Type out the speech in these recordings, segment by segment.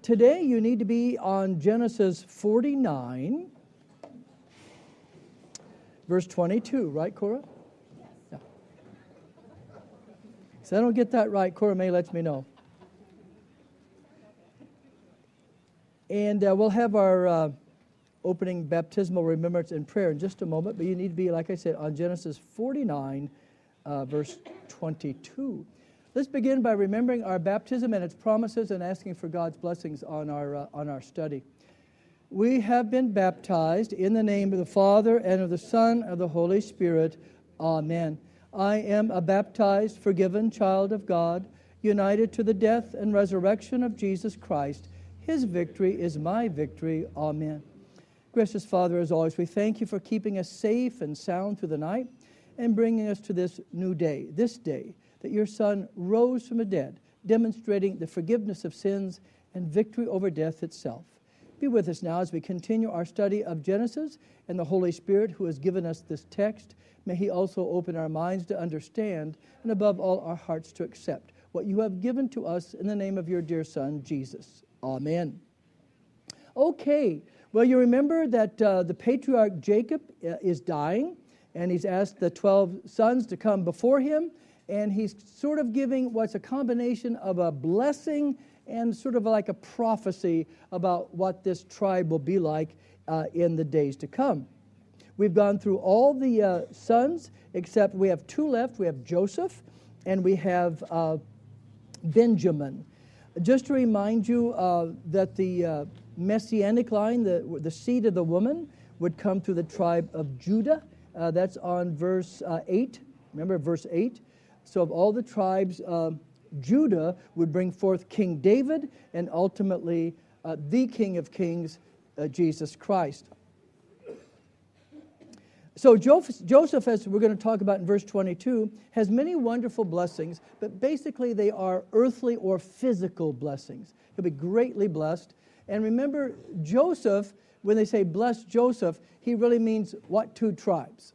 today you need to be on Genesis 49, verse 22, right, Cora? Yeah. So I don't get that right, Cora May lets me know. And we'll have our opening baptismal remembrance and prayer in just a moment, but you need to be, like I said, on Genesis 49, verse 22. Let's begin by remembering our baptism and its promises and asking for God's blessings on our study. We have been baptized in the name of the Father and of the Son and of the Holy Spirit. Amen. I am a baptized, forgiven child of God, united to the death and resurrection of Jesus Christ. His victory is my victory. Amen. Gracious Father, as always, we thank you for keeping us safe and sound through the night and bringing us to this new day, this day that your Son rose from the dead, demonstrating the forgiveness of sins and victory over death itself. Be with us now as we continue our study of Genesis, and the Holy Spirit who has given us this text, may he also open our minds to understand and above all our hearts to accept what you have given to us in the name of your dear Son, Jesus. Amen. Okay, well, you remember that the patriarch Jacob is dying, and he's asked the 12 sons to come before him, and he's sort of giving what's a combination of a blessing and sort of like a prophecy about what this tribe will be like in the days to come. We've gone through all the sons, except we have two left. We have Joseph, and we have Benjamin. Just to remind you that the Messianic line, the seed of the woman, would come through the tribe of Judah. That's on verse 8. Remember verse 8? So of all the tribes, Judah would bring forth King David and ultimately the King of Kings, Jesus Christ. So Joseph, as we're going to talk about in verse 22, has many wonderful blessings, but basically they are earthly or physical blessings. He'll be greatly blessed. And remember, Joseph, when they say bless Joseph, he really means what two tribes?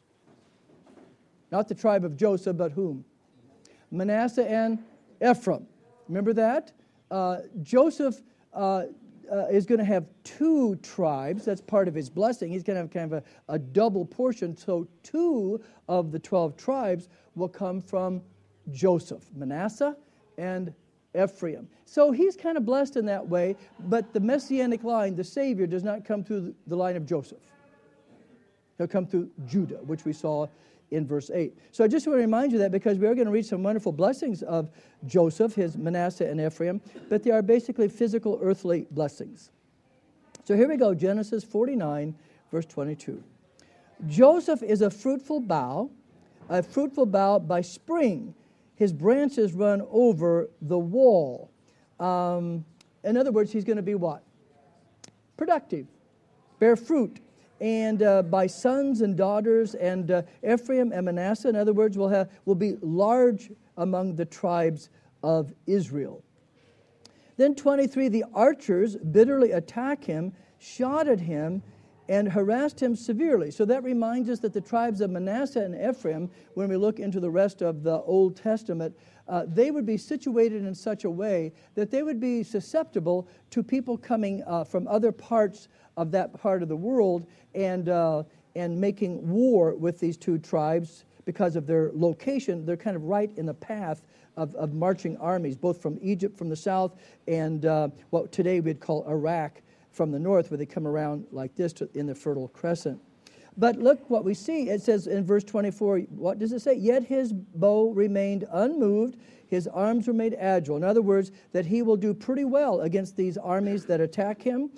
Not the tribe of Joseph, but whom? Manasseh and Ephraim. Remember that? Joseph is going to have two tribes. That's part of his blessing. He's going to have kind of a double portion. So 2 of the 12 tribes will come from Joseph, Manasseh and Ephraim. So he's kind of blessed in that way, but the Messianic line, the Savior, does not come through the line of Joseph. He'll come through Judah, which we saw in verse 8. So I just want to remind you that because we are going to read some wonderful blessings of Joseph, his Manasseh and Ephraim, but they are basically physical, earthly blessings. So here we go, Genesis 49, verse 22. Joseph is a fruitful bough by spring. His branches run over the wall. In other words, he's going to be what? Productive, bear fruit. And by sons and daughters, and Ephraim and Manasseh, in other words, will be large among the tribes of Israel. Then 23, the archers bitterly attack him, shot at him, and harassed him severely. So that reminds us that the tribes of Manasseh and Ephraim, when we look into the rest of the Old Testament, they would be situated in such a way that they would be susceptible to people coming from other parts of that part of the world and making war with these two tribes because of their location. They're kind of right in the path of marching armies, both from Egypt from the south and what today we'd call Iraq from the north, where they come around like this in the Fertile Crescent. But look what we see. It says in verse 24, what does it say? Yet his bow remained unmoved, his arms were made agile. In other words, that he will do pretty well against these armies that attack him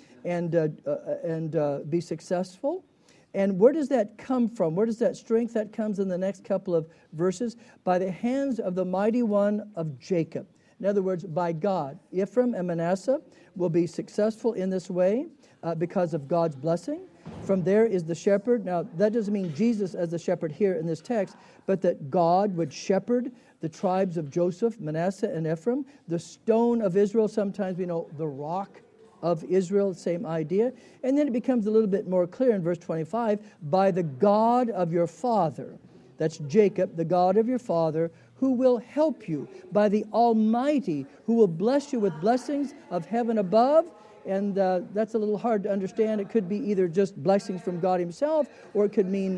and be successful. And where does that come from? Where does that strength? That comes in the next couple of verses. By the hands of the mighty one of Jacob. In other words, by God. Ephraim and Manasseh will be successful in this way because of God's blessing. From there is the shepherd. Now, that doesn't mean Jesus as the shepherd here in this text, but that God would shepherd the tribes of Joseph, Manasseh, and Ephraim. The stone of Israel, sometimes we know the rock of Israel, same idea. And then it becomes a little bit more clear in verse 25, by the God of your father. That's Jacob, the God of your father, who will help you, by the Almighty, who will bless you with blessings of heaven above. And that's a little hard to understand. It could be either just blessings from God himself, or it could mean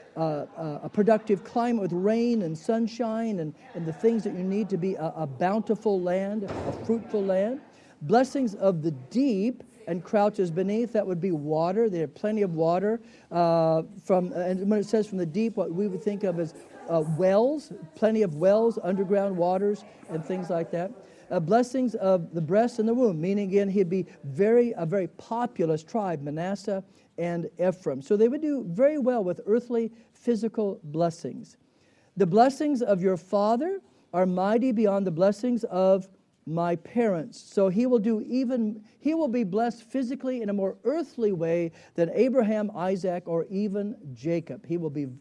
a productive climate with rain and sunshine and the things that you need to be a bountiful land, a fruitful land. Blessings of the deep and crouches beneath, that would be water. They have plenty of water. And when it says from the deep, what we would think of as wells, plenty of wells, underground waters, and things like that. Blessings of the breast and the womb, meaning again he'd be a very populous tribe, Manasseh and Ephraim. So they would do very well with earthly, physical blessings. The blessings of your father are mighty beyond the blessings of my parents. So he will be blessed physically in a more earthly way than Abraham, Isaac, or even Jacob. He will be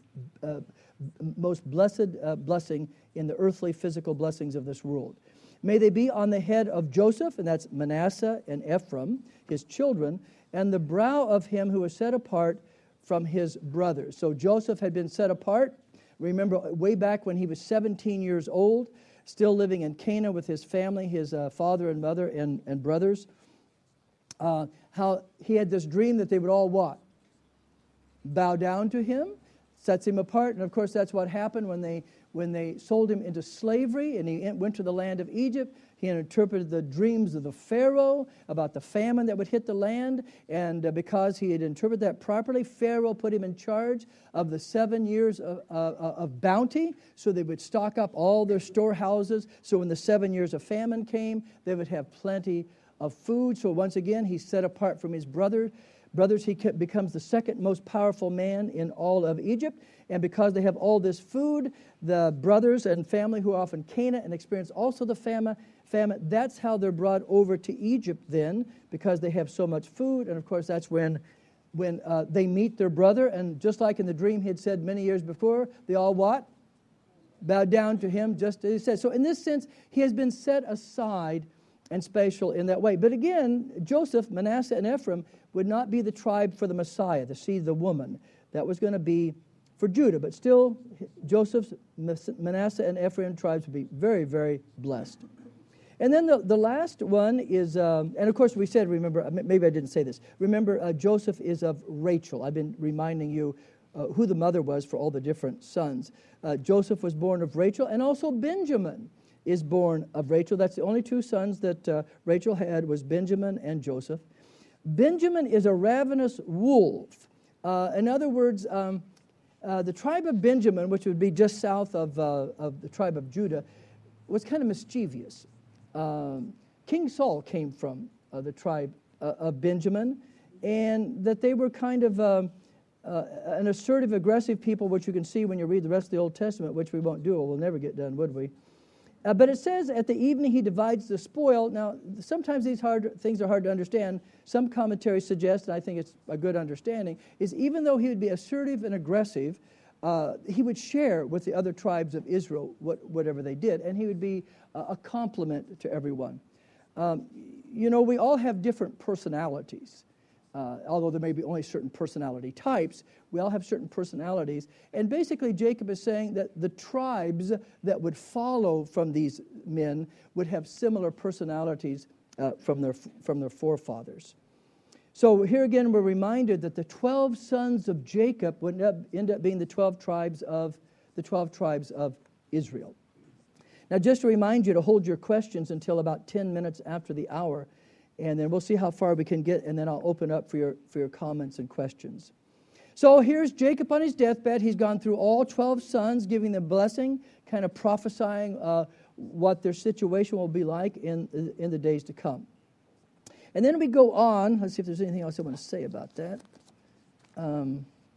most blessed blessing in the earthly, physical blessings of this world. May they be on the head of Joseph, and that's Manasseh and Ephraim, his children, and the brow of him who was set apart from his brothers. So Joseph had been set apart. Remember, way back when he was 17 years old, still living in Canaan with his family, his father and mother and brothers, how he had this dream that they would all what? Bow down to him, sets him apart. And of course, that's what happened when they sold him into slavery and he went to the land of Egypt. He interpreted the dreams of the Pharaoh about the famine that would hit the land. And because he had interpreted that properly, Pharaoh put him in charge of the 7 years of bounty. So they would stock up all their storehouses. So when the 7 years of famine came, they would have plenty of food. So once again, he's set apart from his brothers. He becomes the second most powerful man in all of Egypt. And because they have all this food, the brothers and family who are off in Canaan and experience also the famine, that's how they're brought over to Egypt then, because they have so much food. And of course, that's when they meet their brother. And just like in the dream he had said many years before, they all what? Bowed down to him, just as he said. So in this sense, he has been set aside and special in that way. But again, Joseph, Manasseh, and Ephraim would not be the tribe for the Messiah, the seed of the woman. That was going to be for Judah. But still, Joseph's, Manasseh, and Ephraim tribes would be very, very blessed. And then the last one is, and of course we said, remember, maybe I didn't say this. Remember, Joseph is of Rachel. I've been reminding you who the mother was for all the different sons. Joseph was born of Rachel, and also Benjamin is born of Rachel. That's the only two sons that Rachel had, was Benjamin and Joseph. Benjamin is a ravenous wolf. In other words, the tribe of Benjamin, which would be just south of the tribe of Judah, was kind of mischievous. King Saul came from the tribe of Benjamin, and that they were kind of an assertive, aggressive people, which you can see when you read the rest of the Old Testament, which we won't do. We'll never get done, would we? But it says at the evening he divides the spoil. Now, sometimes these things are hard to understand. Some commentaries suggest, and I think it's a good understanding, is even though he would be assertive and aggressive, he would share with the other tribes of Israel whatever they did, and he would be a complement to everyone. We all have different personalities. Although there may be only certain personality types, we all have certain personalities. And basically, Jacob is saying that the tribes that would follow from these men would have similar personalities from their forefathers. So here again, we're reminded that the 12 sons of Jacob would end up being the 12 tribes of Israel. Now, just to remind you to hold your questions until about 10 minutes after the hour. And then we'll see how far we can get, and then I'll open up for your comments and questions. So here's Jacob on his deathbed. He's gone through all 12 sons, giving them blessing, kind of prophesying what their situation will be like in the days to come. And then we go on. Let's see if there's anything else I want to say about that. I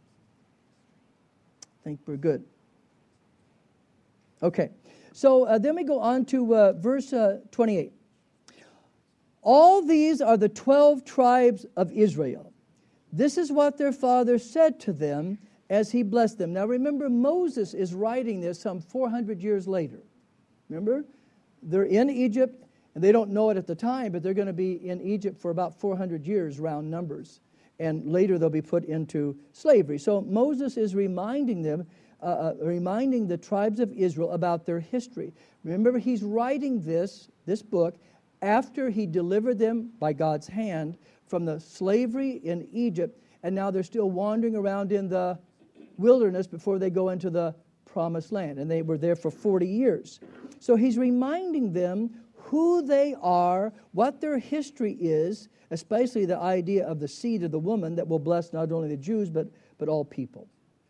think we're good. Okay. So then we go on to verse 28. All these are the 12 tribes of Israel. This is what their father said to them as he blessed them. Now remember, Moses is writing this some 400 years later. Remember? They're in Egypt, and they don't know it at the time, but they're going to be in Egypt for about 400 years, round numbers. And later they'll be put into slavery. So Moses is reminding them reminding the tribes of Israel about their history. Remember, he's writing this book after he delivered them by God's hand from the slavery in Egypt, and now they're still wandering around in the wilderness before they go into the promised land, and they were there for 40 years. So he's reminding them who they are, what their history is, especially the idea of the seed of the woman that will bless not only the Jews but all people.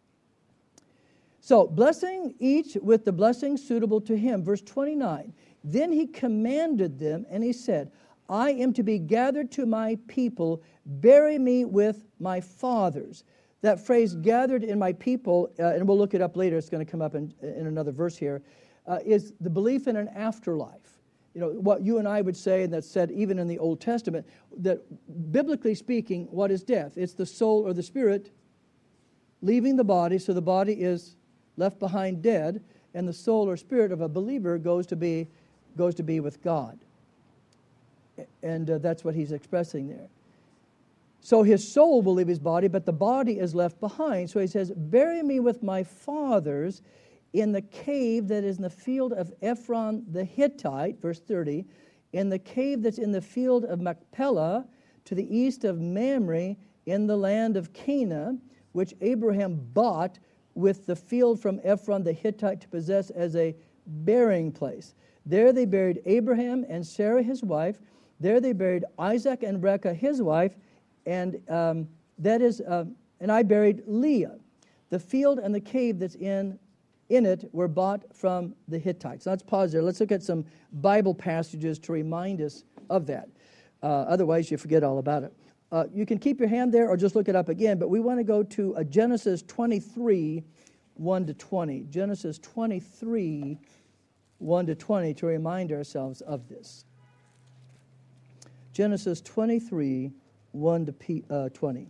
So, blessing each with the blessing suitable to him. Verse 29, then he commanded them, and he said, I am to be gathered to my people, bury me with my fathers. That phrase, gathered in my people, and we'll look it up later, it's going to come up in another verse here, is the belief in an afterlife. You know, what you and I would say, and that's said even in the Old Testament, that biblically speaking, what is death? It's the soul or the spirit leaving the body, so the body is left behind dead, and the soul or spirit of a believer goes to be with God. And that's what he's expressing there. So his soul will leave his body, but the body is left behind. So he says, bury me with my fathers in the cave that is in the field of Ephron the Hittite, verse 30, in the cave that's in the field of Machpelah, to the east of Mamre, in the land of Canaan, which Abraham bought with the field from Ephron the Hittite to possess as a burying place. There they buried Abraham and Sarah his wife. There they buried Isaac and Rebekah his wife, and and I buried Leah. The field and the cave that's in it were bought from the Hittites. Let's pause there. Let's look at some Bible passages to remind us of that. Otherwise, you forget all about it. You can keep your hand there or just look it up again, but we want to go to Genesis 23, 1 to 20. Genesis 23, 1 to 20 to remind ourselves of this. Genesis 23, 1 to 20.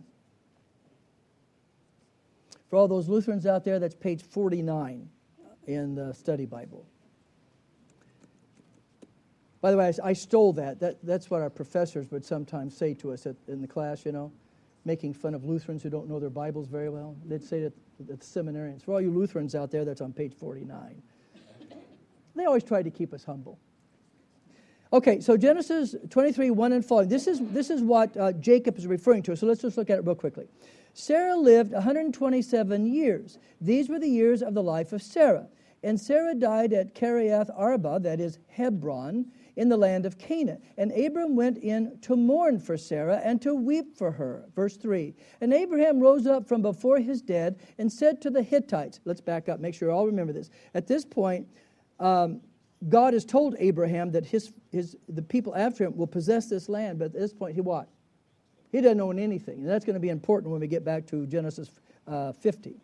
For all those Lutherans out there, that's page 49 in the study Bible. By the way, I stole that. That's what our professors would sometimes say to us in the class, you know, making fun of Lutherans who don't know their Bibles very well. They'd say that the seminarians. For all you Lutherans out there, that's on page 49. They always tried to keep us humble. Okay, so Genesis 23, 1 and following. This is what Jacob is referring to. So let's just look at it real quickly. Sarah lived 127 years. These were the years of the life of Sarah. And Sarah died at Kiriath Arba, that is Hebron, in the land of Canaan. And Abram went in to mourn for Sarah and to weep for her. Verse 3. And Abraham rose up from before his dead and said to the Hittites, let's back up, make sure you all remember this. At this point, God has told Abraham that the people after him will possess this land, but at this point, he what? He doesn't own anything. And that's going to be important when we get back to Genesis 50.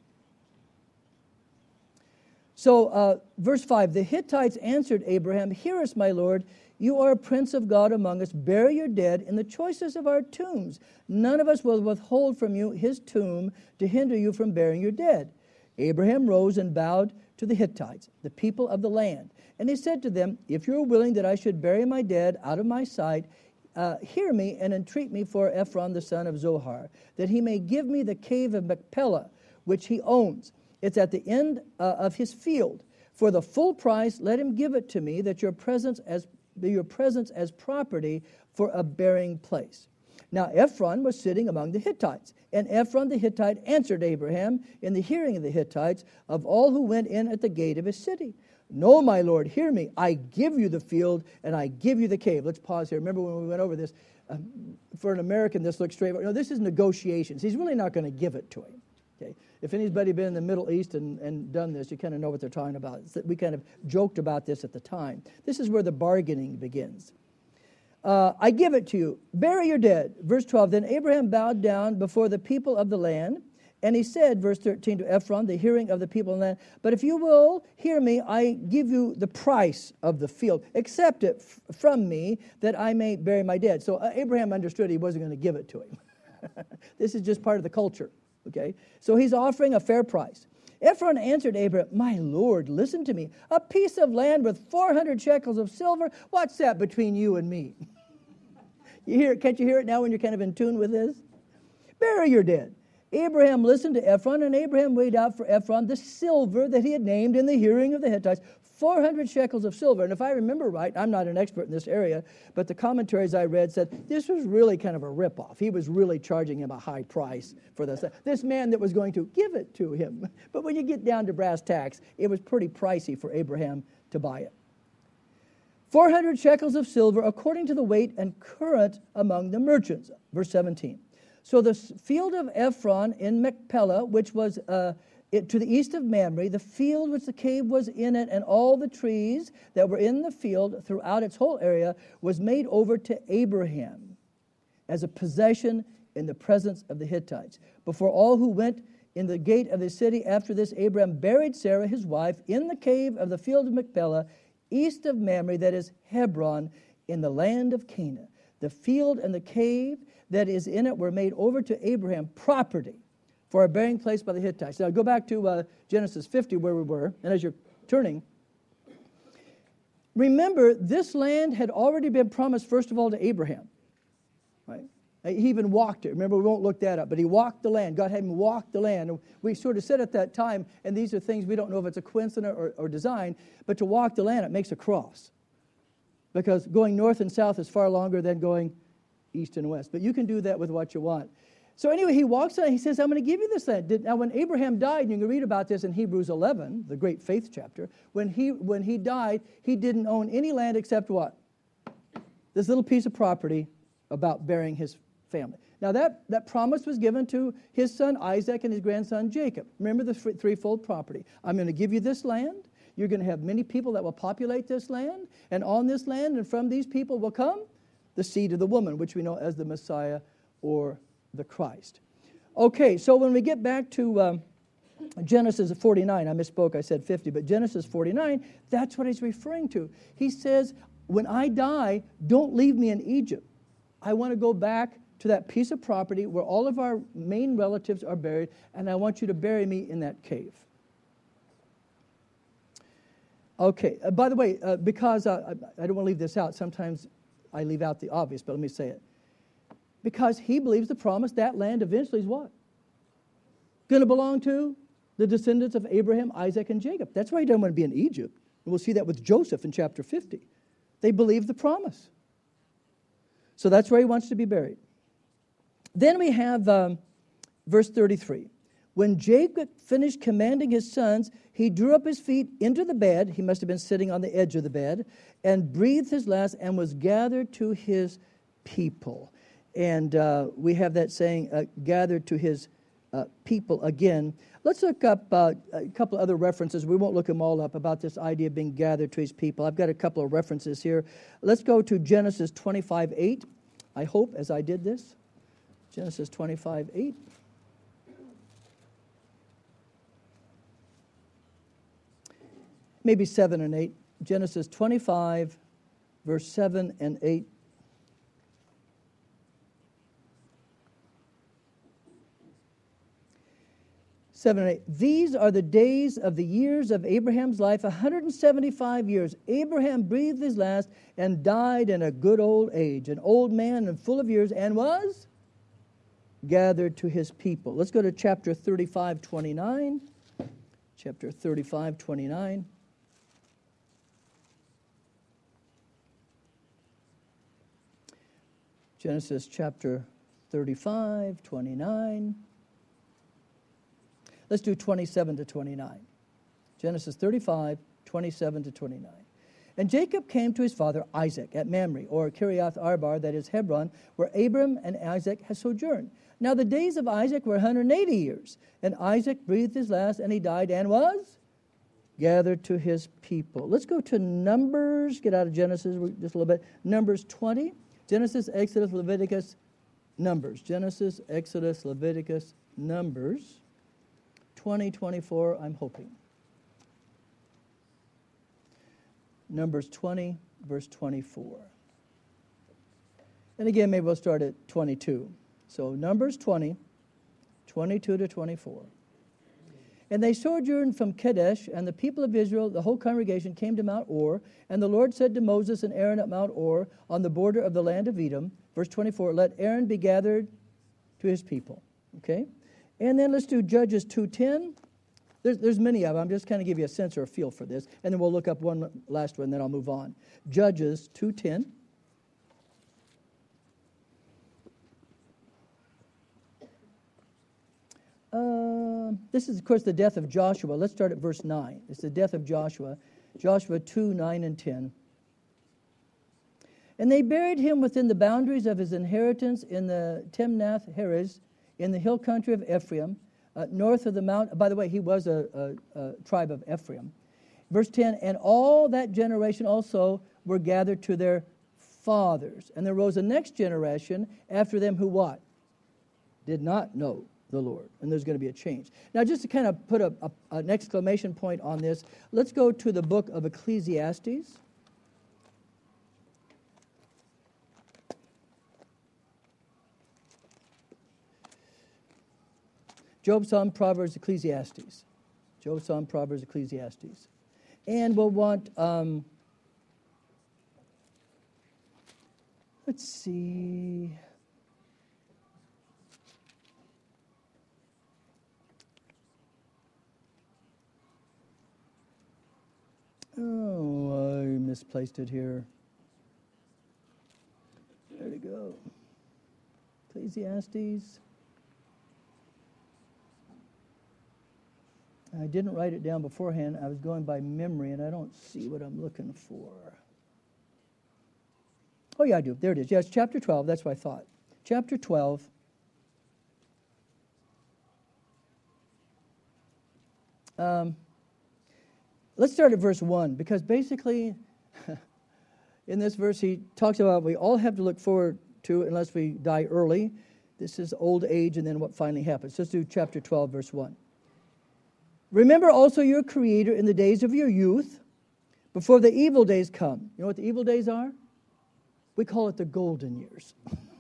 So, verse 5, the Hittites answered Abraham, hear us, my Lord, you are a prince of God among us. Bury your dead in the choicest of our tombs. None of us will withhold from you his tomb to hinder you from burying your dead. Abraham rose and bowed to the Hittites, the people of the land. And he said to them, if you are willing that I should bury my dead out of my sight, hear me and entreat me for Ephron the son of Zohar, that he may give me the cave of Machpelah, which he owns. It's at the end of his field. For the full price, let him give it to me, that your presence as property for a burying place. Now Ephron was sitting among the Hittites, and Ephron the Hittite answered Abraham in the hearing of the Hittites of all who went in at the gate of his city. No, my Lord, hear me. I give you the field, and I give you the cave. Let's pause here. Remember when we went over this? For an American, this looks straight. No, this is negotiations. He's really not going to give it to him. Okay. If anybody been in the Middle East and done this, you kind of know what they're talking about. We kind of joked about this at the time. This is where the bargaining begins. I give it to you. Bury your dead. Verse 12, then Abraham bowed down before the people of the land, and he said, verse 13, to Ephron, the hearing of the people of the land, but if you will hear me, I give you the price of the field. Accept it from me, that I may bury my dead. So Abraham understood he wasn't going to give it to him. This is just part of the culture. Okay, so he's offering a fair price. Ephron answered Abraham, my Lord, listen to me. A piece of land with 400 shekels of silver, what's that between you and me? You hear it? Can't you hear it now when you're kind of in tune with this? Bury your dead. Abraham listened to Ephron, and Abraham weighed out for Ephron the silver that he had named in the hearing of the Hittites, 400 shekels of silver. And if I remember right, I'm not an expert in this area, but the commentaries I read said this was really kind of a ripoff. He was really charging him a high price for this man that was going to give it to him. But when you get down to brass tacks, it was pretty pricey for Abraham to buy it. 400 shekels of silver according to the weight and current among the merchants. Verse 17. So the field of Ephron in Machpelah, which was to the east of Mamre, the field which the cave was in it, and all the trees that were in the field throughout its whole area, was made over to Abraham as a possession in the presence of the Hittites. Before all who went in the gate of the city after this, Abraham buried Sarah his wife in the cave of the field of Machpelah, east of Mamre, that is Hebron, in the land of Canaan. The field and the cave that is in it were made over to Abraham property for a burying place by the Hittites. Now go back to Genesis 50 where we were, and as you're turning, remember this land had already been promised first of all to Abraham, right? He even walked it. Remember, we won't look that up, but he walked the land. God had him walk the land. And we sort of said at that time, and these are things we don't know if it's a coincidence or design, but to walk the land, it makes a cross. Because going north and south is far longer than going east and west. But you can do that with what you want. So anyway, he walks on, he says, I'm going to give you this land. Now, when Abraham died, and you can read about this in Hebrews 11, the great faith chapter, when he died, he didn't own any land except what? This little piece of property about burying his family. Now, that promise was given to his son Isaac and his grandson Jacob. Remember the threefold property. I'm going to give you this land. You're going to have many people that will populate this land. And on this land and from these people will come the seed of the woman, which we know as the Messiah or the Christ. Okay, so when we get back to Genesis 49, I misspoke, I said 50, but Genesis 49, that's what he's referring to. He says, when I die, don't leave me in Egypt. I want to go back to that piece of property where all of our main relatives are buried, and I want you to bury me in that cave. Okay, by the way, because I don't want to leave this out, sometimes I leave out the obvious, but let me say it. Because he believes the promise, that land eventually is what? Going to belong to the descendants of Abraham, Isaac, and Jacob. That's why he doesn't want to be in Egypt. And we'll see that with Joseph in chapter 50. They believe the promise. So that's where he wants to be buried. Then we have verse 33. When Jacob finished commanding his sons, he drew up his feet into the bed. He must have been sitting on the edge of the bed, and breathed his last, and was gathered to his people. And we have that saying, gathered to his people again. Let's look up a couple of other references. We won't look them all up about this idea of being gathered to his people. I've got a couple of references here. Let's go to Genesis 25:8. I hope, as I did this. Genesis 25:8. Maybe 7 and 8. Genesis 25, verse 7 and 8. Seven and 8. These are the days of the years of Abraham's life, 175 years. Abraham breathed his last and died in a good old age, an old man and full of years, and was gathered to his people. Let's go to chapter 35:29. Chapter 35:29. Genesis chapter 35:29. Let's do 27 to 29. Genesis 35:27 to 29. And Jacob came to his father Isaac at Mamre, or Kiriath Arbar, that is Hebron, where Abram and Isaac had sojourned. Now the days of Isaac were 180 years, and Isaac breathed his last, and he died and was gathered to his people. Let's go to Numbers, get out of Genesis just a little bit. Numbers 20, Genesis, Exodus, Leviticus, Numbers. Genesis, Exodus, Leviticus, Numbers. 20:24, I'm hoping. Numbers 20, verse 24. And again, maybe we'll start at 22. So Numbers 20, 22 to 24. And they sojourned from Kadesh, and the people of Israel, the whole congregation, came to Mount Or. And the Lord said to Moses and Aaron at Mount Or, on the border of the land of Edom, verse 24, let Aaron be gathered to his people. Okay? And then let's do Judges 2:10. There's many of them. I'm just kind of give you a sense or a feel for this. And then we'll look up one last one, then I'll move on. Judges 2:10. This is, of course, the death of Joshua. Let's start at verse 9. It's the death of Joshua. Joshua 2:9 and 10. And they buried him within the boundaries of his inheritance in the Timnath-Heres, in the hill country of Ephraim, north of the mount. By the way, he was a tribe of Ephraim. Verse 10, and all that generation also were gathered to their fathers. And there rose a next generation after them who what? Did not know the Lord. And there's going to be a change. Now, just to kind of put an exclamation point on this, let's go to the book of Ecclesiastes. Job, Psalm, Proverbs, Ecclesiastes. Job, Psalm, Proverbs, Ecclesiastes. And we'll want, let's see. Oh, I misplaced it here. There we go. Ecclesiastes. I didn't write it down beforehand. I was going by memory, and I don't see what I'm looking for. Oh, yeah, I do. There it is. Yes, chapter 12. That's what I thought. Chapter 12. Let's start at verse 1, because basically, in this verse, he talks about we all have to look forward to unless we die early. This is old age, and then what finally happens. Let's do chapter 12, verse 1. Remember also your Creator in the days of your youth, before the evil days come. You know what the evil days are? We call it the golden years.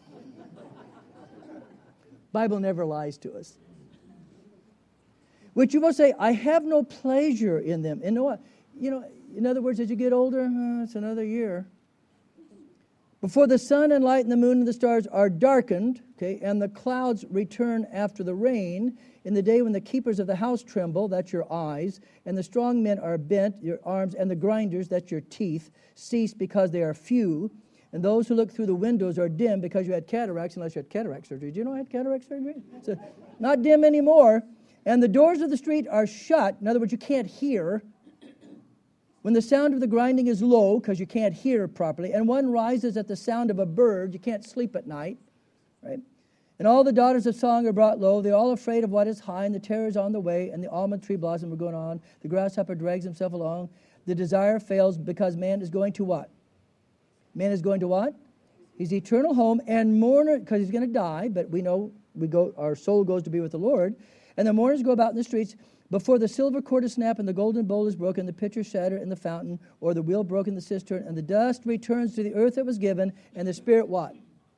Bible never lies to us. Which you will say, I have no pleasure in them. And you know, in other words, as you get older, it's another year. Before the sun and light and the moon and the stars are darkened, okay, and the clouds return after the rain, in the day when the keepers of the house tremble, that's your eyes, and the strong men are bent, your arms, and the grinders, that's your teeth, cease because they are few, and those who look through the windows are dim because you had cataracts, unless you had cataract surgery. Do you know I had cataract surgery? So, not dim anymore. And the doors of the street are shut. In other words, you can't hear. When the sound of the grinding is low, because you can't hear properly, and one rises at the sound of a bird, you can't sleep at night, right? And all the daughters of song are brought low. They're all afraid of what is high, and the terror is on the way, and the almond tree blossom are going on. The grasshopper drags himself along. The desire fails because man is going to what? Man is going to what? His eternal home, and mourner, because he's going to die, but we know our soul goes to be with the Lord. And the mourners go about in the streets before the silver cord is snapped and the golden bowl is broken, the pitcher shattered in the fountain, or the wheel broken in the cistern, and the dust returns to the earth that was given, and the spirit what?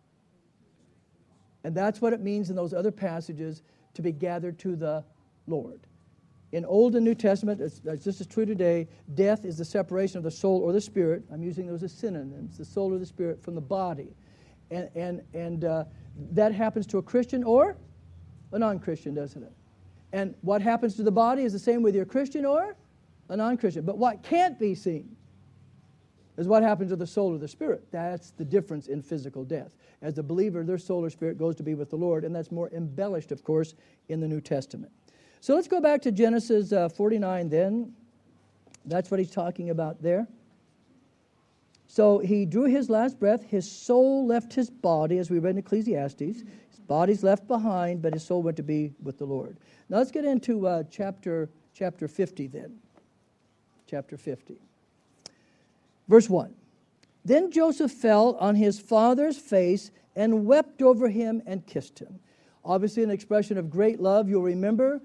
And that's what it means in those other passages to be gathered to the Lord. In Old and New Testament, it's just as true today, death is the separation of the soul or the spirit. I'm using those as synonyms, the soul or the spirit from the body. And that happens to a Christian or a non-Christian, doesn't it? And what happens to the body is the same whether you're a Christian or a non-Christian. But what can't be seen is what happens to the soul or the spirit. That's the difference in physical death. As the believer, their soul or spirit goes to be with the Lord, and that's more embellished, of course, in the New Testament. So let's go back to Genesis 49 then. That's what he's talking about there. So he drew his last breath. His soul left his body, as we read in Ecclesiastes. His body's left behind, but his soul went to be with the Lord. Now let's get into chapter 50 then. Chapter 50. Verse 1. Then Joseph fell on his father's face and wept over him and kissed him. Obviously an expression of great love. You'll remember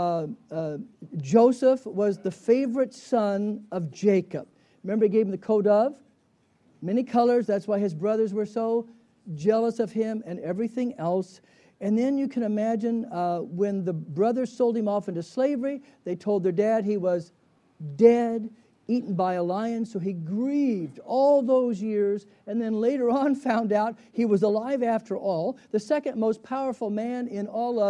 Joseph was the favorite son of Jacob. Remember he gave him the coat of many colors. That's why his brothers were so jealous of him and everything else. And then you can imagine when the brothers sold him off into slavery, they told their dad he was dead, eaten by a lion, so he grieved all those years, and then later on found out he was alive after all. The second most powerful man in all of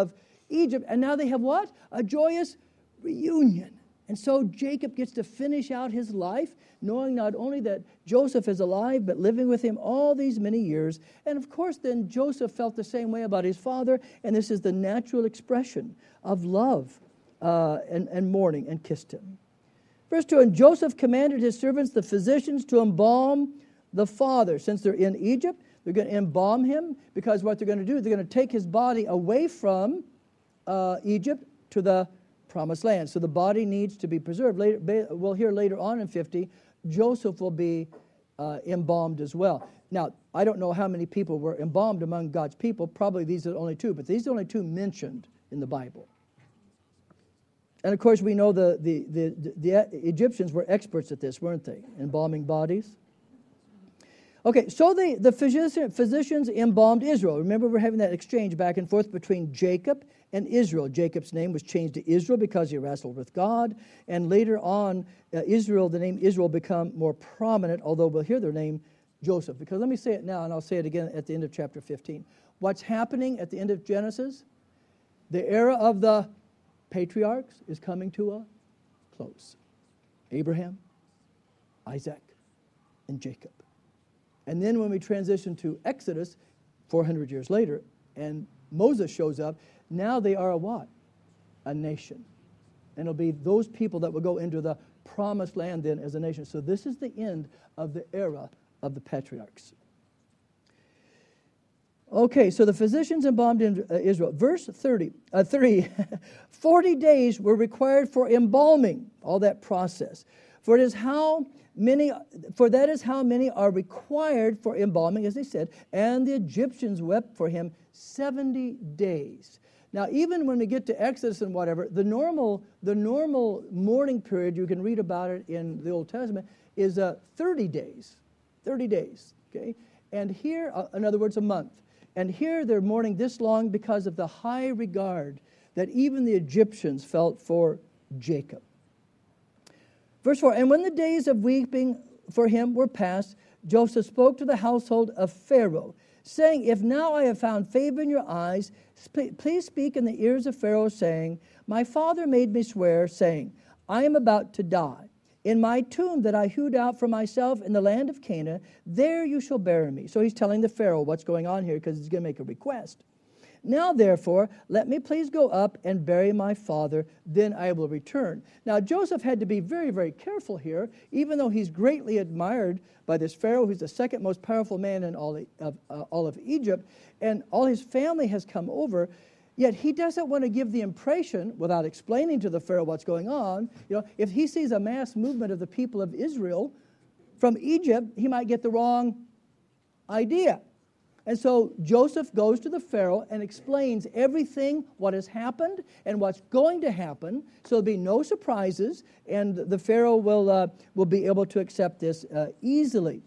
Egypt. And now they have what? A joyous reunion. And so Jacob gets to finish out his life, knowing not only that Joseph is alive, but living with him all these many years. And of course, then Joseph felt the same way about his father, and this is the natural expression of love and mourning, and kissed him. Verse 2, and Joseph commanded his servants, the physicians, to embalm the father. Since they're in Egypt, they're going to embalm him, because what they're going to do, they're going to take his body away from Egypt to the promised land. So the body needs to be preserved. We'll hear later on in 50, Joseph will be embalmed as well. Now, I don't know how many people were embalmed among God's people. Probably these are the only two, but these are the only two mentioned in the Bible. And of course, we know the Egyptians were experts at this, weren't they? Embalming bodies. Okay, so the physicians embalmed Israel. Remember, we're having that exchange back and forth between Jacob and Israel. Jacob's name was changed to Israel because he wrestled with God. And later on, Israel, the name Israel, become more prominent, although we'll hear their name Joseph. Because let me say it now, and I'll say it again at the end of chapter 15. What's happening at the end of Genesis? The era of the patriarchs is coming to a close. Abraham, Isaac, and Jacob. And then when we transition to Exodus, 400 years later, and Moses shows up, now they are a what? A nation. And it'll be those people that will go into the promised land then as a nation. So this is the end of the era of the patriarchs. Okay, so the physicians embalmed in Israel. Verse 3, 40 days were required for embalming, all that process. For that is how many are required for embalming, as they said, and the Egyptians wept for him 70 days. Now, even when we get to Exodus and whatever, the normal mourning period, you can read about it in the Old Testament, is 30 days. 30 days, okay? And here, in other words, a month. And here they're mourning this long because of the high regard that even the Egyptians felt for Jacob. Verse 4, and when the days of weeping for him were past, Joseph spoke to the household of Pharaoh, saying, if now I have found favor in your eyes, please speak in the ears of Pharaoh, saying, my father made me swear, saying, I am about to die. In my tomb that I hewed out for myself in the land of Canaan, there you shall bury me. So he's telling the Pharaoh what's going on here because he's going to make a request. Now, therefore, let me please go up and bury my father, then I will return. Now, Joseph had to be very, very careful here, even though he's greatly admired by this Pharaoh, who's the second most powerful man in all of Egypt, and all his family has come over. Yet he doesn't want to give the impression, without explaining to the Pharaoh what's going on, if he sees a mass movement of the people of Israel from Egypt, he might get the wrong idea. And so Joseph goes to the Pharaoh and explains everything, what has happened and what's going to happen, so there'll be no surprises, and the Pharaoh will be able to accept this easily.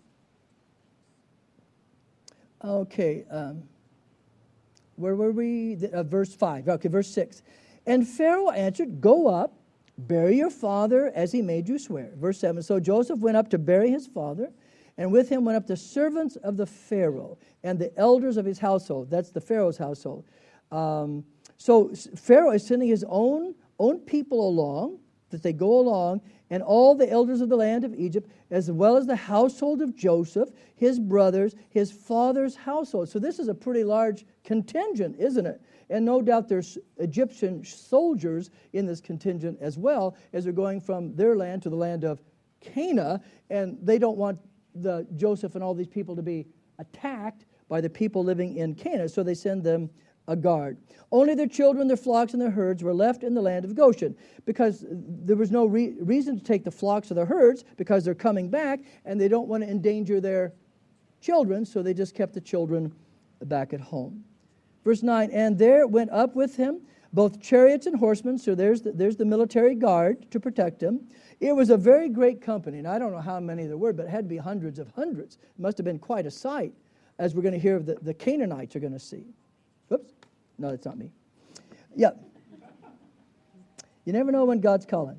Okay, where were we? Verse 5. Okay, verse 6. And Pharaoh answered, go up, bury your father as he made you swear. Verse 7. So Joseph went up to bury his father, and with him went up the servants of the Pharaoh and the elders of his household. That's the Pharaoh's household. So Pharaoh is sending his own people along, that they go along, and all the elders of the land of Egypt, as well as the household of Joseph, his brothers, his father's household. So this is a pretty large contingent, isn't it? And no doubt there's Egyptian soldiers in this contingent as well, as they're going from their land to the land of Canaan, and they don't want Joseph and all these people to be attacked by the people living in Canaan, so they send them a guard. Only their children, their flocks, and their herds were left in the land of Goshen, because there was no reason to take the flocks or the herds, because they're coming back, and they don't want to endanger their children, so they just kept the children back at home. Verse 9, and there went up with him both chariots and horsemen, so there's the military guard to protect him. It was a very great company, and I don't know how many there were, but it had to be hundreds of hundreds. It must have been quite a sight, as we're going to hear the Canaanites are going to see. Whoops. No, that's not me. Yeah. You never know when God's calling.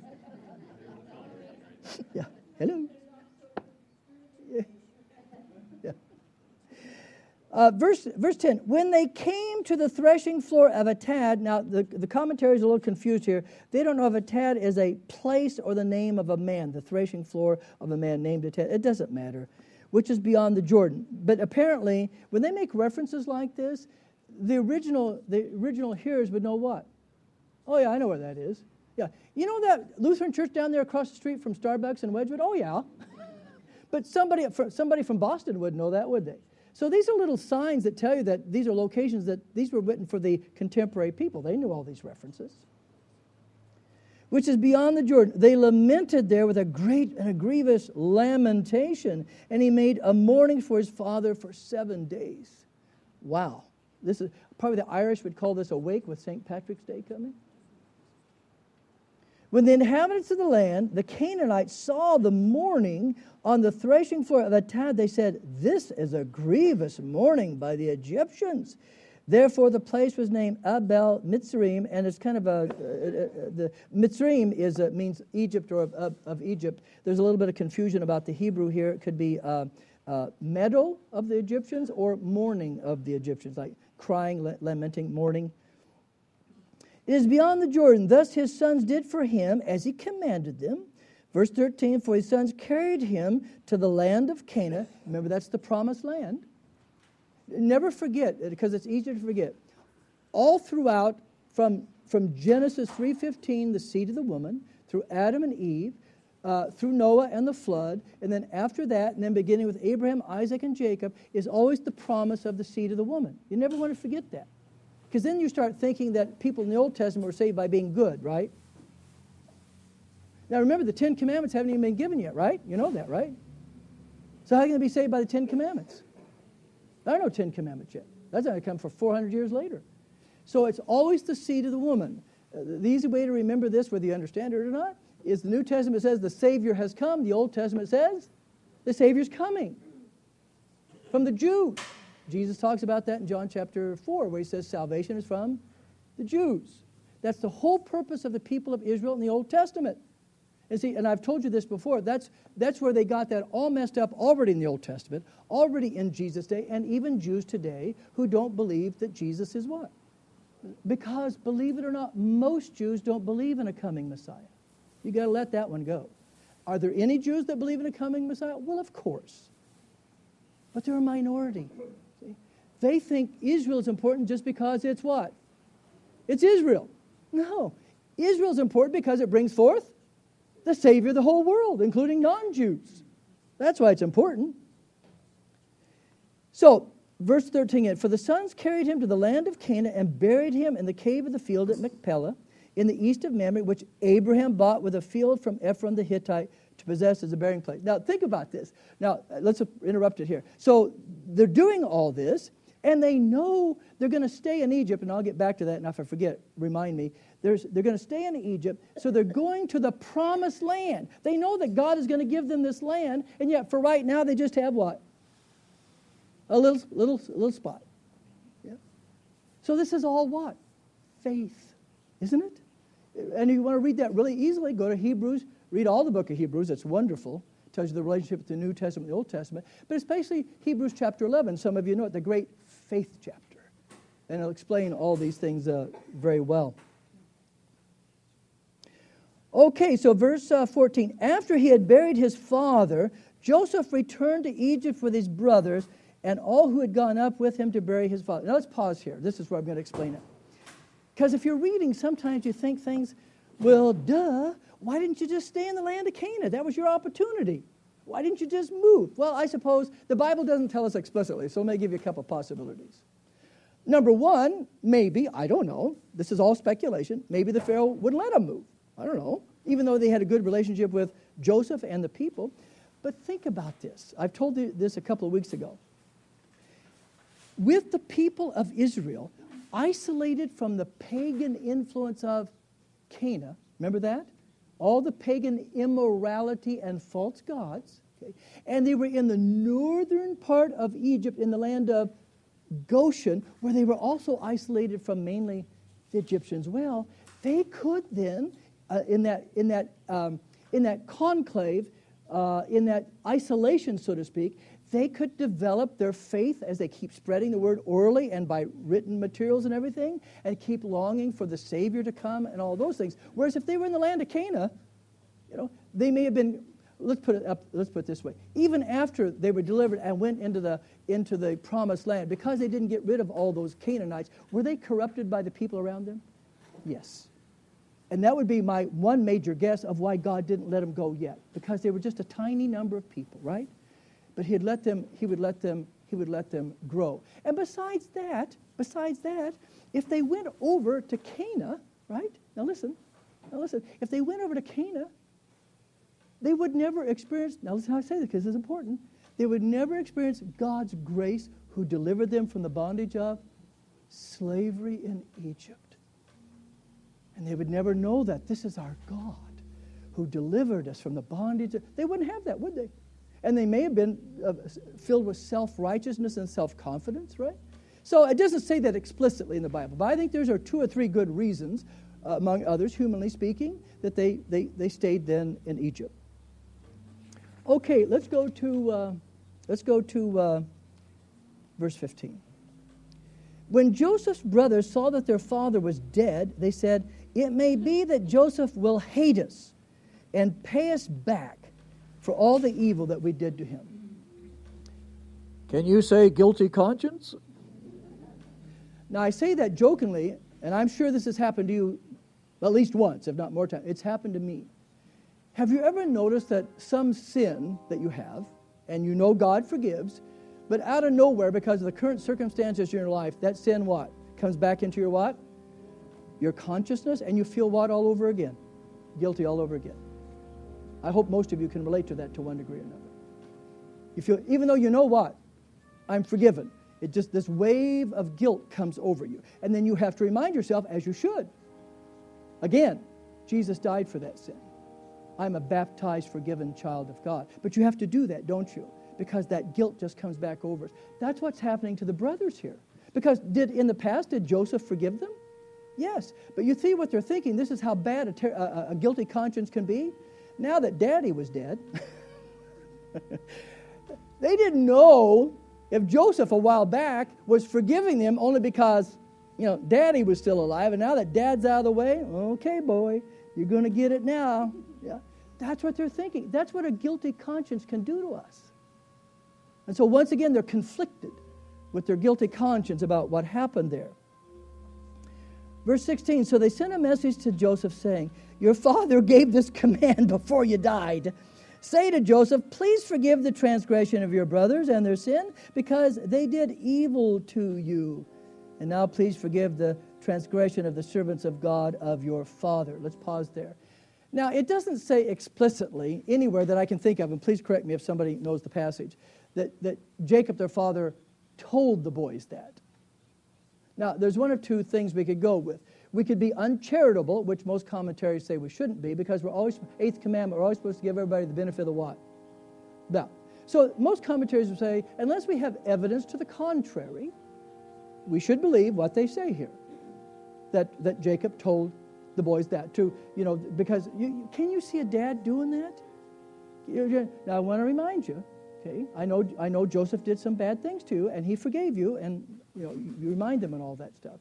Yeah. Hello. Yeah. Yeah. Verse 10, when they came to the threshing floor of Atad, now the commentary is a little confused here. They don't know if Atad is a place or the name of a man, the threshing floor of a man named Atad. It doesn't matter, which is beyond the Jordan. But apparently, when they make references like this, the original hearers would know what? Oh, yeah, I know where that is. Yeah, you know that Lutheran church down there across the street from Starbucks in Wedgwood? Oh, yeah. But somebody from Boston wouldn't know that, would they? So these are little signs that tell you that these are locations that these were written for the contemporary people. They knew all these references. Which is beyond the Jordan. They lamented there with a great and a grievous lamentation, and he made a mourning for his father for 7 days. Wow. This is probably the Irish would call this a wake with St. Patrick's Day coming. When the inhabitants of the land, the Canaanites, saw the mourning on the threshing floor of Atad, they said, "This is a grievous mourning by the Egyptians." Therefore, the place was named Abel Mitzrayim, and it's kind of the Mitzrayim means Egypt or of Egypt. There's a little bit of confusion about the Hebrew here. It could be meadow of the Egyptians or mourning of the Egyptians, like crying, lamenting, mourning. It is beyond the Jordan. Thus his sons did for him as he commanded them. Verse 13, for his sons carried him to the land of Canaan. Remember, that's the promised land. Never forget, because it's easy to forget. All throughout, from Genesis 3:15, the seed of the woman, through Adam and Eve, through Noah and the flood, and then after that, and then beginning with Abraham, Isaac, and Jacob, is always the promise of the seed of the woman. You never want to forget that. Because then you start thinking that people in the Old Testament were saved by being good, right? Now remember, the 10 Commandments haven't even been given yet, right? You know that, right? So how are you going to be saved by the 10 Commandments? There are no 10 Commandments yet. That's going to come for 400 years later. So it's always the seed of the woman. The easy way to remember this, whether you understand it or not, is the New Testament says the Savior has come. The Old Testament says the Savior's coming from the Jews. Jesus talks about that in John chapter 4, where he says salvation is from the Jews. That's the whole purpose of the people of Israel in the Old Testament. And see, and I've told you this before, that's where they got that all messed up already in the Old Testament, already in Jesus' day, and even Jews today who don't believe that Jesus is what? Because, believe it or not, most Jews don't believe in a coming Messiah. You got to let that one go. Are there any Jews that believe in a coming Messiah? Well, of course. But they're a minority. See? They think Israel is important just because it's what? It's Israel. No. Israel is important because it brings forth the Savior of the whole world, including non-Jews. That's why it's important. So, verse 13, for the sons carried him to the land of Canaan and buried him in the cave of the field at Machpelah, in the east of Mamre, which Abraham bought with a field from Ephron the Hittite to possess as a burying place. Now, think about this. Now, let's interrupt it here. So, they're doing all this, and they know they're going to stay in Egypt, and I'll get back to that, and if I forget, remind me. They're going to stay in Egypt, so they're going to the promised land. They know that God is going to give them this land, and yet for right now, they just have what? A little spot. Yeah. So this is all what? Faith, isn't it? And you want to read that really easily, go to Hebrews, read all the book of Hebrews. It's wonderful. It tells you the relationship with the New Testament and the Old Testament. But it's basically Hebrews chapter 11. Some of you know it, the great faith chapter. And it'll explain all these things very well. Okay, so verse 14. After he had buried his father, Joseph returned to Egypt with his brothers and all who had gone up with him to bury his father. Now let's pause here. This is where I'm going to explain it. Because if you're reading, sometimes you think things, well, duh, why didn't you just stay in the land of Canaan? That was your opportunity. Why didn't you just move? Well, I suppose the Bible doesn't tell us explicitly, so let me give you a couple possibilities. Number one, maybe, I don't know, this is all speculation, maybe the Pharaoh wouldn't let them move. I don't know, even though they had a good relationship with Joseph and the people. But think about this. I've told you this a couple of weeks ago. With the people of Israel, isolated from the pagan influence of Canaan, remember that? All the pagan immorality and false gods. Okay? And they were in the northern part of Egypt, in the land of Goshen, where they were also isolated from mainly the Egyptians. Well, they could then, in that conclave, in that isolation, so to speak, they could develop their faith as they keep spreading the word orally and by written materials and everything, and keep longing for the Savior to come and all those things. Whereas if they were in the land of Canaan, they may have been, let's put it this way, even after they were delivered and went into the promised land, because they didn't get rid of all those Canaanites, were they corrupted by the people around them? Yes. And that would be my one major guess of why God didn't let them go yet, because they were just a tiny number of people, right? But he would let them grow. And besides that, if they went over to Canaan, right? Now listen, if they went over to Canaan, they would never experience, now listen how I say this because it's important, they would never experience God's grace who delivered them from the bondage of slavery in Egypt. And they would never know that this is our God who delivered us from the bondage. They wouldn't have that, would they? And they may have been filled with self-righteousness and self-confidence, right? So it doesn't say that explicitly in the Bible, but I think there's 2 or 3 good reasons, among others, humanly speaking, that they stayed then in Egypt. Okay, let's go to verse 15. When Joseph's brothers saw that their father was dead, they said, "It may be that Joseph will hate us and pay us back for all the evil that we did to him." Can you say guilty conscience? Now, I say that jokingly, and I'm sure this has happened to you at least once, if not more times. It's happened to me. Have you ever noticed that some sin that you have, and you know God forgives, but out of nowhere, because of the current circumstances in your life, that sin what? Comes back into your what? Your consciousness, and you feel what all over again? Guilty all over again. I hope most of you can relate to that to one degree or another. You feel, even though you know what? I'm forgiven. It just, this wave of guilt comes over you. And then you have to remind yourself, as you should. Again, Jesus died for that sin. I'm a baptized, forgiven child of God. But you have to do that, don't you? Because that guilt just comes back over us. That's what's happening to the brothers here. Because in the past, did Joseph forgive them? Yes. But you see what they're thinking. This is how bad a guilty conscience can be. Now that Daddy was dead, they didn't know if Joseph a while back was forgiving them only because, Daddy was still alive. And now that Dad's out of the way, okay, boy, you're going to get it now. Yeah, that's what they're thinking. That's what a guilty conscience can do to us. And so once again, they're conflicted with their guilty conscience about what happened there. Verse 16, so they sent a message to Joseph saying, "Your father gave this command before you died. Say to Joseph, please forgive the transgression of your brothers and their sin, because they did evil to you. And now please forgive the transgression of the servants of God of your father." Let's pause there. Now, it doesn't say explicitly anywhere that I can think of, and please correct me if somebody knows the passage, that Jacob, their father, told the boys that. Now, there's one of 2 things we could go with. We could be uncharitable, which most commentaries say we shouldn't be, because we're always, 8th commandment, we're always supposed to give everybody the benefit of the what? Now, so most commentaries would say, unless we have evidence to the contrary, we should believe what they say here, that Jacob told the boys that too, because can you see a dad doing that? Now, I want to remind you, okay, I know Joseph did some bad things too, and he forgave you, and you remind them and all that stuff.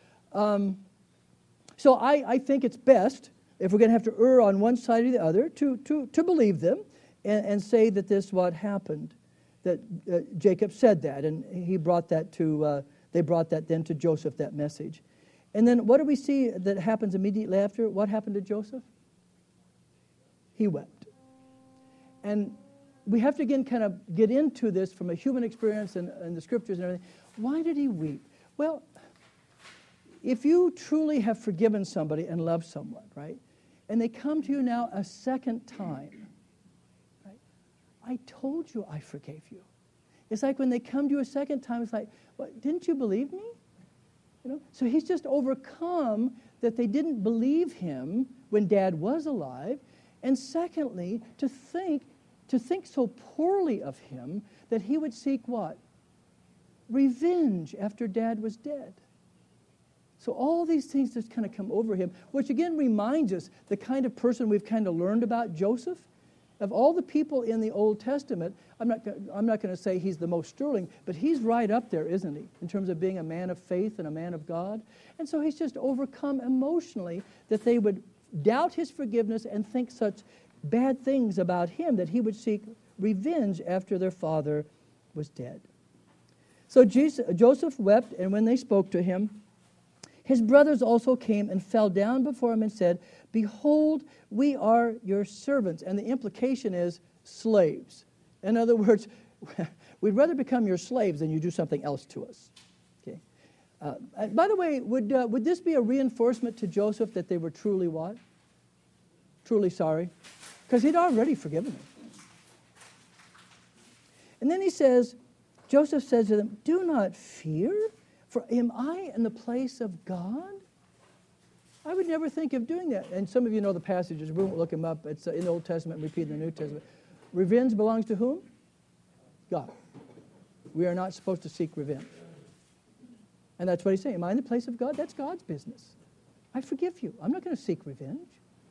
So I think it's best, if we're going to have to err on one side or the other, to believe them and say that this is what happened, that Jacob said that, and he brought that to, they brought that then to Joseph, that message. And then what do we see that happens immediately after? What happened to Joseph? He wept. And we have to again kind of get into this from a human experience and the scriptures and everything. Why did he weep? Well, if you truly have forgiven somebody and loved someone, right, and they come to you now a second time, right, I told you I forgave you. It's like when they come to you a second time, it's like, what, didn't you believe me? So he's just overcome that they didn't believe him when Dad was alive. And secondly, to think so poorly of him that he would seek what? Revenge after Dad was dead. So all these things just kind of come over him, which again reminds us the kind of person we've kind of learned about Joseph of all the people in the Old Testament, I'm not going to say he's the most sterling, but he's right up there, isn't he, in terms of being a man of faith and a man of God? And so he's just overcome emotionally that they would doubt his forgiveness and think such bad things about him that he would seek revenge after their father was dead. So Joseph wept, and when they spoke to him, his brothers also came and fell down before him and said, "Behold, we are your servants." And the implication is slaves. In other words, we'd rather become your slaves than you do something else to us. Okay. By the way, would this be a reinforcement to Joseph that they were truly what? Truly sorry? Because he'd already forgiven them. And then he says, Joseph says to them, "Do not fear, for am I in the place of God?" I would never think of doing that. And some of you know the passages. We won't look them up. It's in the Old Testament and repeated in the New Testament. Revenge belongs to whom? God. We are not supposed to seek revenge. And that's what he's saying. Am I in the place of God? That's God's business. I forgive you. I'm not going to seek revenge.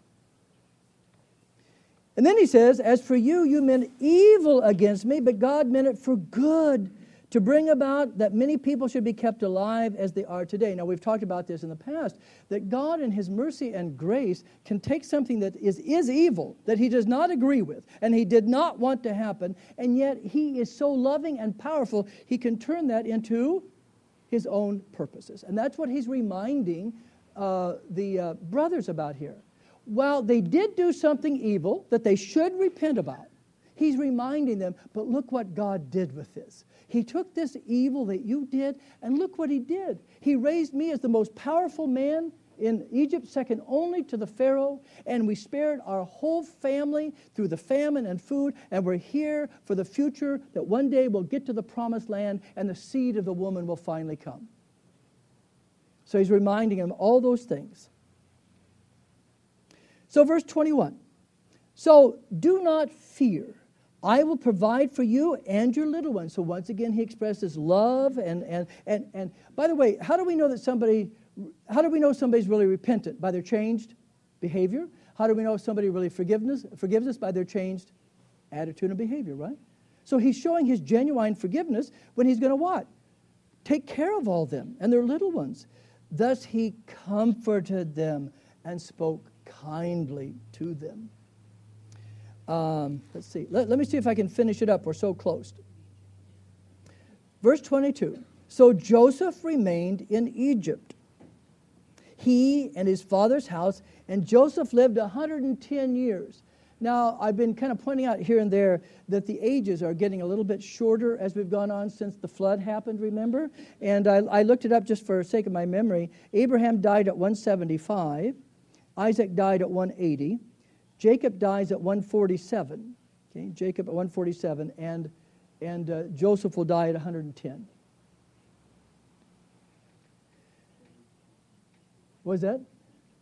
And then he says, "As for you, you meant evil against me, but God meant it for good, to bring about that many people should be kept alive as they are today." Now, we've talked about this in the past, that God in his mercy and grace can take something that is evil, that he does not agree with, and he did not want to happen, and yet he is so loving and powerful, he can turn that into his own purposes. And that's what he's reminding the brothers about here. While they did do something evil that they should repent about, he's reminding them, but look what God did with this. He took this evil that you did, and look what he did. He raised me as the most powerful man in Egypt, second only to the Pharaoh, and we spared our whole family through the famine and food, and we're here for the future that one day we'll get to the promised land and the seed of the woman will finally come. So he's reminding them all those things. So verse 21, "So do not fear. I will provide for you and your little ones." So once again, he expresses love. And by the way, how do we know somebody's really repentant? By their changed behavior. How do we know if somebody really forgives us? By their changed attitude and behavior, right? So he's showing his genuine forgiveness when he's going to what? Take care of all them and their little ones. Thus he comforted them and spoke kindly to them. Let's see. Let me see if I can finish it up. We're so close. Verse 22. "So Joseph remained in Egypt, he and his father's house, and Joseph lived 110 years. Now, I've been kind of pointing out here and there that the ages are getting a little bit shorter as we've gone on since the flood happened, remember? And I looked it up just for the sake of my memory. Abraham died at 175. Isaac died at 180. Jacob dies at 147. Okay, Jacob at 147, and Joseph will die at 110. What was that?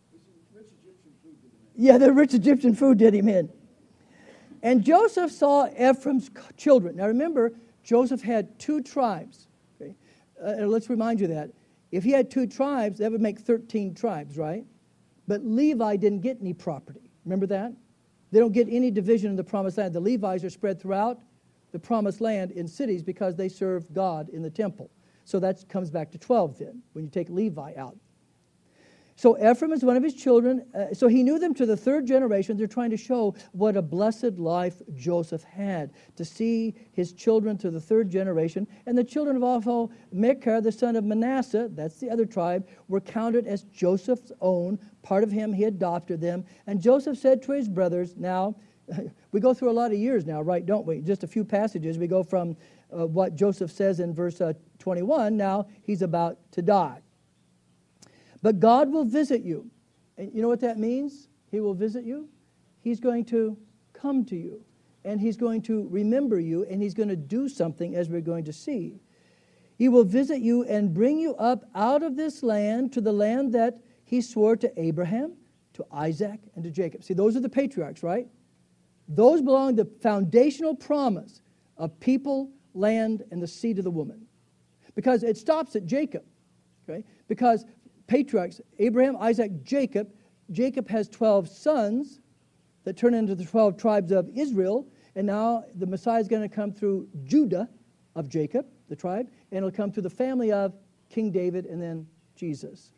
Yeah, the rich Egyptian food did him in. "And Joseph saw Ephraim's children." Now remember, Joseph had 2 tribes. Okay? Let's remind you that. If he had 2 tribes, that would make 13 tribes, right? But Levi didn't get any property. Remember that? They don't get any division in the promised land. The Levites are spread throughout the promised land in cities because they serve God in the temple. So that comes back to 12 then, when you take Levi out. So Ephraim is one of his children. So he knew them to the 3rd generation. They're trying to show what a blessed life Joseph had, to see his children to the 3rd generation. And the children of also Machir, the son of Manasseh, that's the other tribe, were counted as Joseph's own. Part of him, he adopted them. And Joseph said to his brothers, now, we go through a lot of years now, right, don't we? Just a few passages. We go from what Joseph says in verse 21. Now he's about to die. "But God will visit you." And you know what that means? He will visit you. He's going to come to you. And he's going to remember you. And he's going to do something, as we're going to see. "He will visit you and bring you up out of this land to the land that he swore to Abraham, to Isaac, and to Jacob." See, those are the patriarchs, right? Those belong to the foundational promise of people, land, and the seed of the woman. Because it stops at Jacob. Okay? Because patriarchs, Abraham, Isaac, Jacob. Jacob has 12 sons. that turn into the 12 tribes of Israel. And now the Messiah is going to come through Judah of Jacob, the tribe, and it'll come through the family of King David and then Jesus.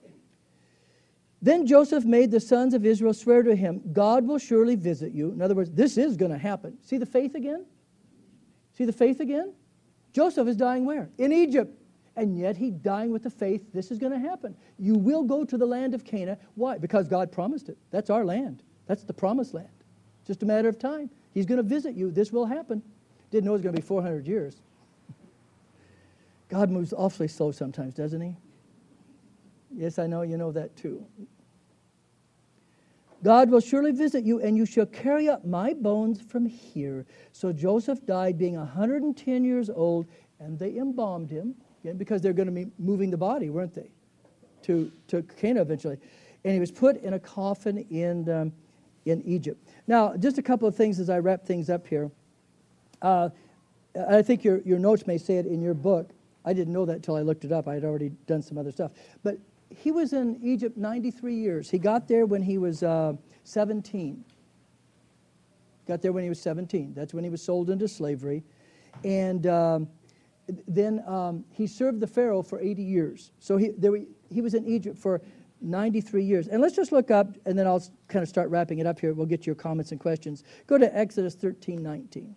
Then Joseph made the sons of Israel swear to him, God will surely visit you. In other words, this is going to happen. See the faith again? See the faith again? Joseph is dying where? In Egypt. And yet he's dying with the faith this is going to happen. You will go to the land of Canaan. Why? Because God promised it. That's our land. That's the promised land. Just a matter of time. He's going to visit you. This will happen. Didn't know it was going to be 400 years. God moves awfully slow sometimes, doesn't he? Yes, I know you know that too. God will surely visit you, and you shall carry up my bones from here. So Joseph died being 110 years old, and they embalmed him, again, because they're going to be moving the body, weren't they, to Canaan eventually. And he was put in a coffin in Egypt. Now, just a couple of things as I wrap things up here. I think your notes may say it in your book. I didn't know that until I looked it up. I had already done some other stuff. But he was in Egypt 93 years. He got there when he was 17. Got there when he was 17. That's when he was sold into slavery. And then he served the Pharaoh for 80 years. So he was in Egypt for 93 years. And let's just look up, and then I'll kind of start wrapping it up here. We'll get to your comments and questions. Go to Exodus 13:19.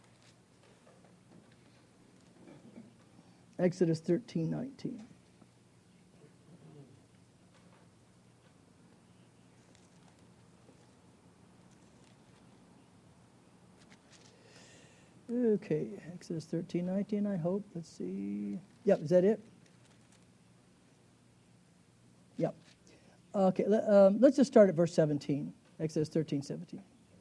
Exodus 13:19. Okay, Exodus 13:19, I hope. Let's see. Yep, is that it? Yep. Okay, let's just start at verse 17. Exodus 13:17.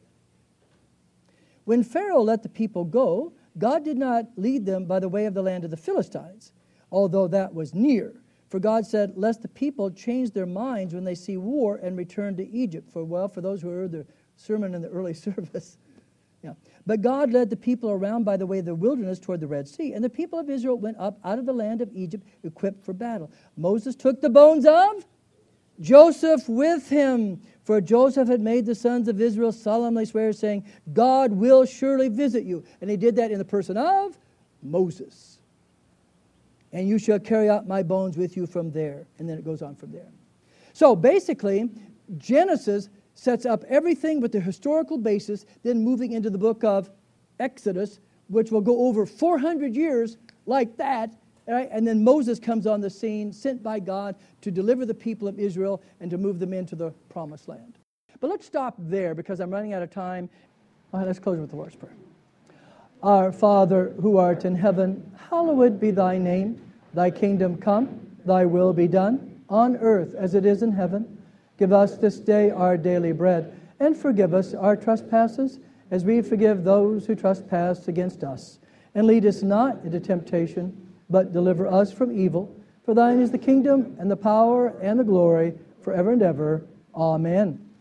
When Pharaoh let the people go, God did not lead them by the way of the land of the Philistines, although that was near. For God said, lest the people change their minds when they see war and return to Egypt. For those who heard the sermon in the early service. Yeah. But God led the people around by the way of the wilderness toward the Red Sea. And the people of Israel went up out of the land of Egypt equipped for battle. Moses took the bones of Joseph with him. For Joseph had made the sons of Israel solemnly swear, saying, God will surely visit you. And he did that in the person of Moses. And you shall carry out my bones with you from there. And then it goes on from there. So basically, Genesis sets up everything with the historical basis, then moving into the book of Exodus, which will go over 400 years like that. Right? And then Moses comes on the scene, sent by God to deliver the people of Israel and to move them into the promised land. But let's stop there because I'm running out of time. All right, let's close with the Lord's Prayer. Our Father, who art in heaven, hallowed be thy name. Thy kingdom come, thy will be done, on earth as it is in heaven. Give us this day our daily bread, and forgive us our trespasses, as we forgive those who trespass against us. And lead us not into temptation, but deliver us from evil. For thine is the kingdom, and the power, and the glory, forever and ever. Amen.